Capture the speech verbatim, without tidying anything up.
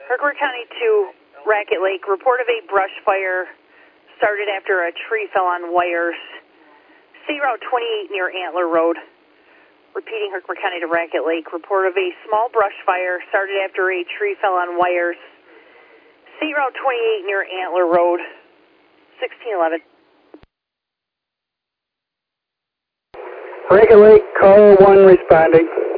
Herkimer County to Racket Lake. Report of a brush fire started after a tree fell on wires. City Route twenty-eight near Antler Road. Repeating, Herkimer County to Racket Lake. Report of a small brush fire started after a tree fell on wires. City Route twenty-eight near Antler Road. sixteen eleven. Racket Lake, call one responding.